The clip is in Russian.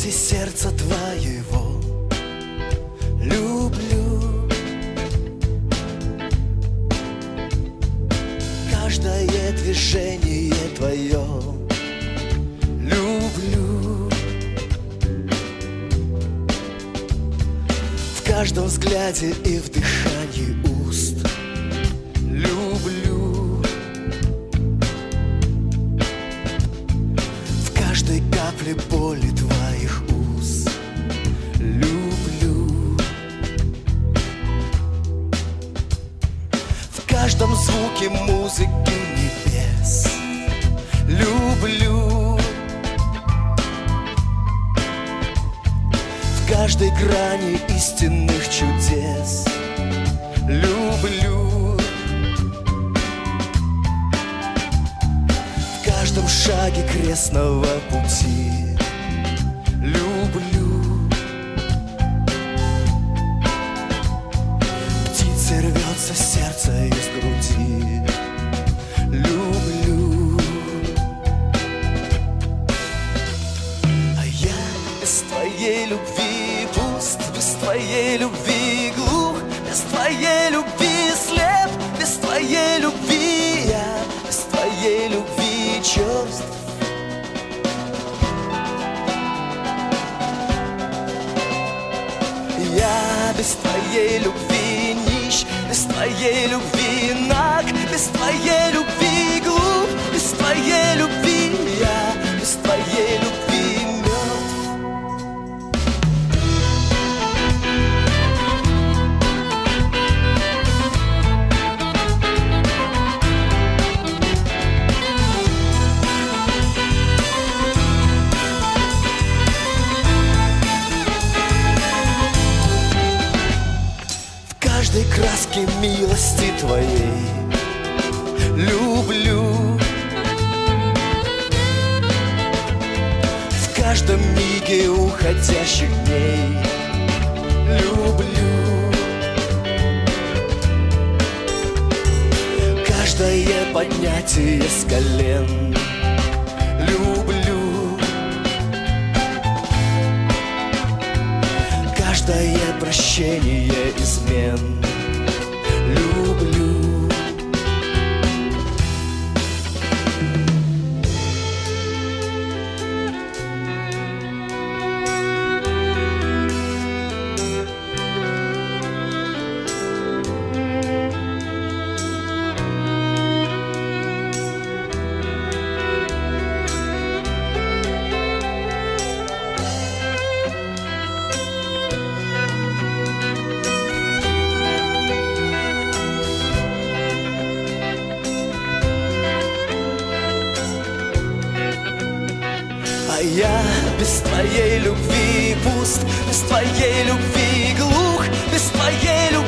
ради сердца твоего люблю. Каждое движение твое люблю. В каждом взгляде и в дыхании уст люблю. В каждой капле боли твоих уст люблю. В каждом звуке музыки небес люблю. В каждой грани истинных чудес люблю. В каждом шаге крестного пути люблю. Птицей рвется сердце из груди люблю. А я без твоей любви пуст, без твоей любви глух, без твоей любви слеп, без твоей любви я, без твоей любви чувств. Я без твоей любви нищ, без твоей любви наг, без твоей любви глуп, без твоей любви я, без твоей любви мертв. В каждой краске милости твоей люблю. В каждом миге уходящих дней люблю. Каждое поднятие с колен люблю. Каждое прощение измен люблю. А я без твоей любви пуст, без твоей любви глух, без твоей любви